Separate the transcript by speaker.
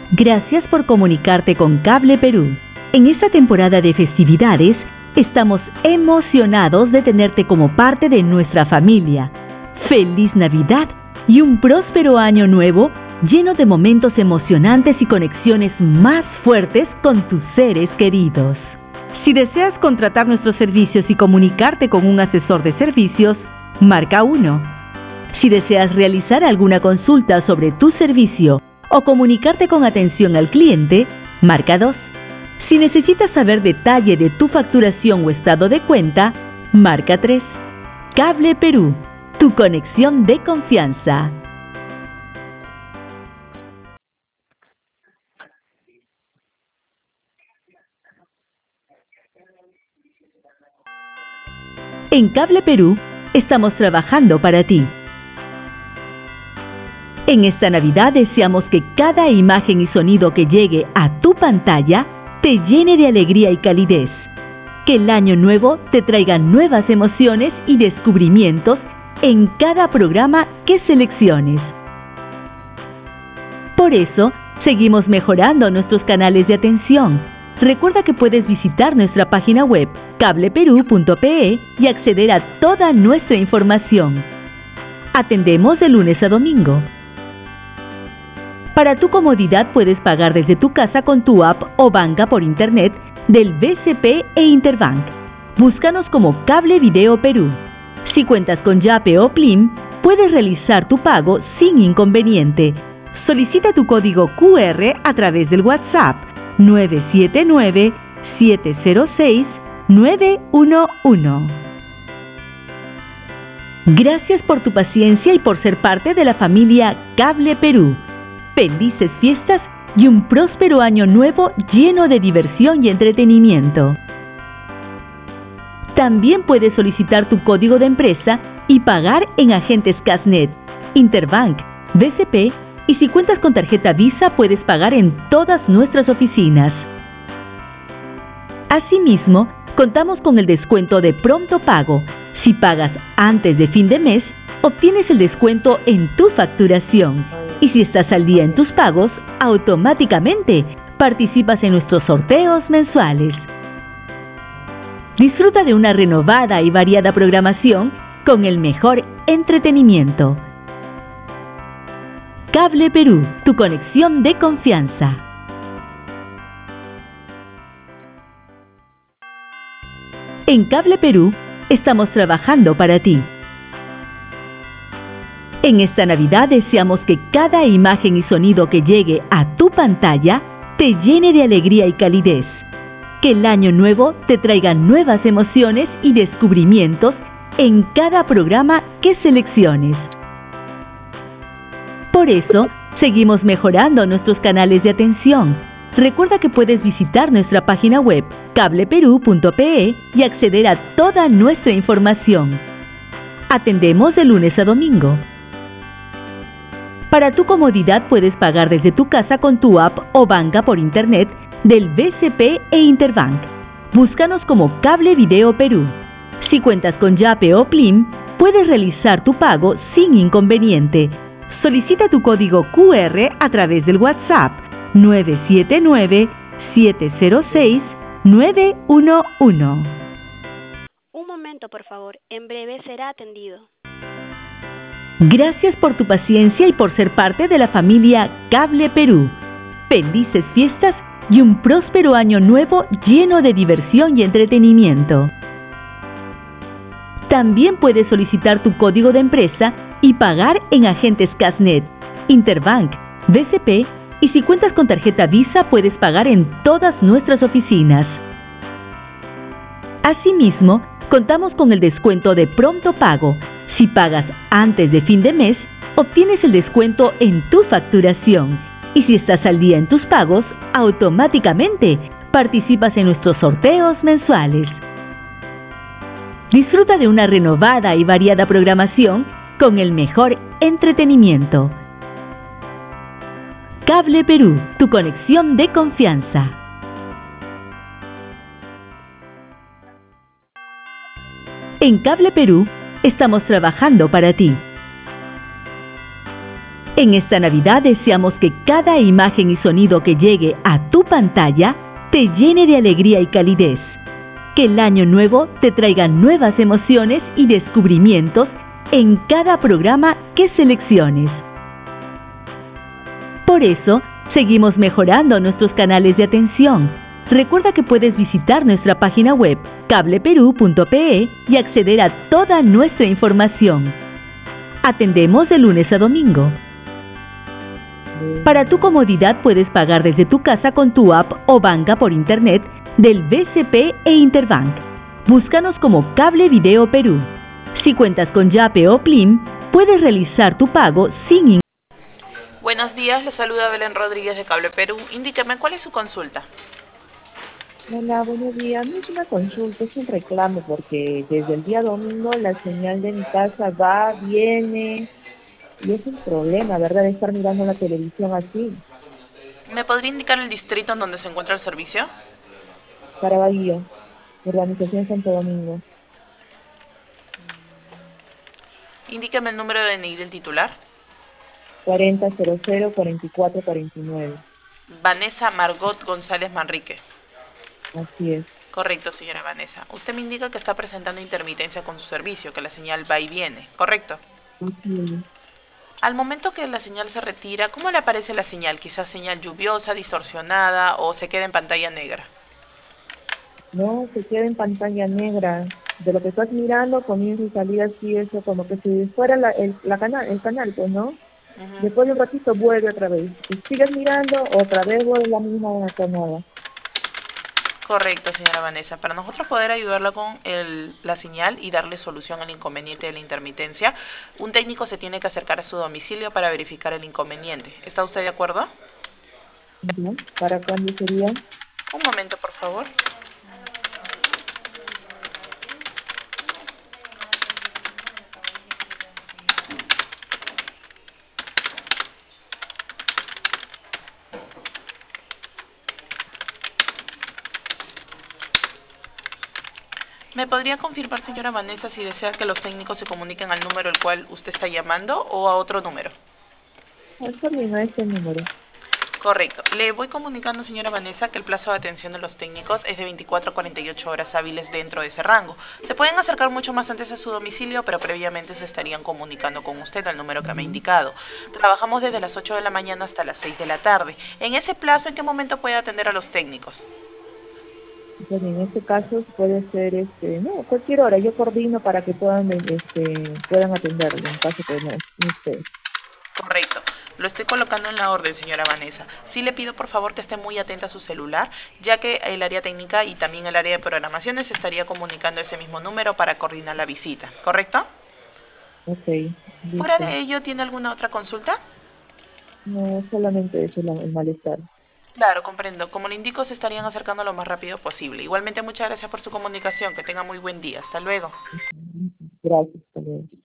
Speaker 1: Gracias por comunicarte con Cable Perú. En esta temporada de festividades, estamos emocionados de tenerte como parte de nuestra familia. ¡Feliz Navidad y un próspero año nuevo lleno de momentos emocionantes y conexiones más fuertes con tus seres queridos! Si deseas contratar nuestros servicios y comunicarte con un asesor de servicios, marca 1. Si deseas realizar alguna consulta sobre tu servicio o comunicarte con atención al cliente, marca 2. Si necesitas saber detalle de tu facturación o estado de cuenta, marca 3. Cable Perú, tu conexión de confianza. En Cable Perú, estamos trabajando para ti. En esta Navidad deseamos que cada imagen y sonido que llegue a tu pantalla te llene de alegría y calidez. Que el año nuevo te traiga nuevas emociones y descubrimientos en cada programa que selecciones. Por eso, seguimos mejorando nuestros canales de atención. Recuerda que puedes visitar nuestra página web cableperú.pe y acceder a toda nuestra información. Atendemos de lunes a domingo. Para tu comodidad puedes pagar desde tu casa con tu app o banca por internet del BCP e Interbank. Búscanos como Cable Video Perú. Si cuentas con Yape o Plim, puedes realizar tu pago sin inconveniente. Solicita tu código QR a través del WhatsApp 979-706-911. Gracias por tu paciencia y por ser parte de la familia Cable Perú. Felices fiestas y un próspero año nuevo lleno de diversión y entretenimiento. También puedes solicitar tu código de empresa y pagar en agentes Casnet, Interbank, BCP y si cuentas con tarjeta Visa puedes pagar en todas nuestras oficinas. Asimismo, contamos con el descuento de pronto pago. Si pagas antes de fin de mes, obtienes el descuento en tu facturación. Y si estás al día en tus pagos, automáticamente participas en nuestros sorteos mensuales. Disfruta de una renovada y variada programación con el mejor entretenimiento. Cable Perú, tu conexión de confianza. En Cable Perú, estamos trabajando para ti. En esta Navidad deseamos que cada imagen y sonido que llegue a tu pantalla te llene de alegría y calidez. Que el año nuevo te traiga nuevas emociones y descubrimientos en cada programa que selecciones. Por eso, seguimos mejorando nuestros canales de atención. Recuerda que puedes visitar nuestra página web cableperú.pe y acceder a toda nuestra información. Atendemos de lunes a domingo. Para tu comodidad puedes pagar desde tu casa con tu app o banca por internet del BCP e Interbank. Búscanos como Cable Video Perú. Si cuentas con Yape o Plim, puedes realizar tu pago sin inconveniente. Solicita tu código QR a través del WhatsApp 979-706-911.
Speaker 2: Un momento, por favor. En breve será atendido.
Speaker 1: Gracias por tu paciencia y por ser parte de la familia Cable Perú. Felices fiestas y un próspero año nuevo lleno de diversión y entretenimiento. También puedes solicitar tu código de empresa y pagar en agentes Casnet, Interbank, BCP y si cuentas con tarjeta Visa puedes pagar en todas nuestras oficinas. Asimismo, contamos con el descuento de pronto pago. Si pagas antes de fin de mes, obtienes el descuento en tu facturación. Y si estás al día en tus pagos, automáticamente participas en nuestros sorteos mensuales. Disfruta de una renovada y variada programación con el mejor entretenimiento. Cable Perú, tu conexión de confianza. En Cable Perú, estamos trabajando para ti. En esta Navidad deseamos que cada imagen y sonido que llegue a tu pantalla te llene de alegría y calidez. Que el año nuevo te traiga nuevas emociones y descubrimientos en cada programa que selecciones. Por eso, seguimos mejorando nuestros canales de atención. Recuerda que puedes visitar nuestra página web cableperú.pe y acceder a toda nuestra información. Atendemos de lunes a domingo. Para tu comodidad puedes pagar desde tu casa con tu app o banca por internet del BCP e Interbank. Búscanos como Cable Video Perú. Si cuentas con Yape o Plim, puedes realizar tu pago sin...
Speaker 3: Buenos días, le saluda Belén Rodríguez de Cable Perú. Indíqueme, ¿cuál es su consulta?
Speaker 4: Hola, buenos días. No es una consulta, es un reclamo porque desde el día domingo la señal de mi casa va, viene y es un problema, ¿verdad? De estar mirando la televisión así.
Speaker 3: ¿Me podría indicar el distrito en donde se encuentra el servicio?
Speaker 4: Caraballo, Organización Santo Domingo,
Speaker 3: Indíqueme el número de DNI del titular.
Speaker 4: 40004449.
Speaker 3: Vanessa Margot González Manrique.
Speaker 4: Así es.
Speaker 3: Correcto, señora Vanessa. Usted me indica que está presentando intermitencia con su servicio, que la señal va y viene, ¿correcto?
Speaker 4: Así es.
Speaker 3: Al momento que la señal se retira, ¿cómo le aparece la señal? Quizás señal lluviosa, distorsionada o se queda en pantalla negra.
Speaker 4: No, se queda en pantalla negra. De lo que estás mirando comienza a salir así, eso como que si fuera el canal, pues, ¿no? Después de un ratito vuelve otra vez. Si sigues mirando, otra vez vuelve la misma canada.
Speaker 3: Correcto, señora Vanessa. Para nosotros poder ayudarla con la señal y darle solución al inconveniente de la intermitencia, un técnico se tiene que acercar a su domicilio para verificar el inconveniente. ¿Está usted de acuerdo?
Speaker 4: ¿Ya? ¿Para cuándo sería?
Speaker 3: Un momento, por favor. ¿Me podría confirmar, señora Vanessa, si desea que los técnicos se comuniquen al número al cual usted está llamando o a otro número?
Speaker 4: Está bien, a este número.
Speaker 3: Correcto. Le voy comunicando, señora Vanessa, que el plazo de atención de los técnicos es de 24 a 48 horas hábiles dentro de ese rango. Se pueden acercar mucho más antes a su domicilio, pero previamente se estarían comunicando con usted al número que me ha indicado. Trabajamos desde las 8 de la mañana hasta las 6 de la tarde. En ese plazo, ¿en qué momento puede atender a los técnicos?
Speaker 4: Bueno, en este caso puede ser, no, cualquier hora. Yo coordino para que puedan atenderlo en caso que no esté.
Speaker 3: Correcto. Lo estoy colocando en la orden, señora Vanessa. Sí le pido, por favor, que esté muy atenta a su celular, ya que el área técnica y también el área de programaciones se estaría comunicando ese mismo número para coordinar la visita, ¿correcto?
Speaker 4: Ok, listo.
Speaker 3: ¿Fuera de ello tiene alguna otra consulta?
Speaker 4: No, solamente eso, el malestar.
Speaker 3: Claro, comprendo. Como le indico, se estarían acercando lo más rápido posible. Igualmente, muchas gracias por su comunicación. Que tenga muy buen día. Hasta luego.
Speaker 4: Gracias, hasta luego.